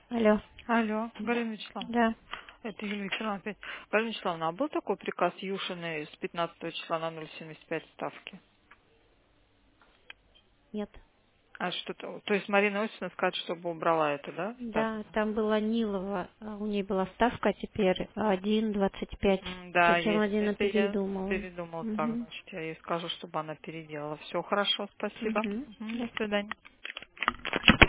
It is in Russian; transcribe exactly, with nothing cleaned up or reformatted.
Алло. Алло, Галина Вячеславовна. Да. Это Юлия Викторовна опять. Галина Вячеславовна, а был такой приказ Юшиной с пятнадцатого числа на ноль семьдесят пять ставки? Нет. А что-то, то есть Марина Осиповна скажет, чтобы убрала это, да, ставку? Да, там была Нилова, а у ней была ставка теперь один двадцать пять. М, Да, Зачем есть. Адина Это я передумала? передумала так, Угу. значит, я ей скажу, чтобы она переделала. Все хорошо, спасибо. Угу. Мгм, Да. до свидания.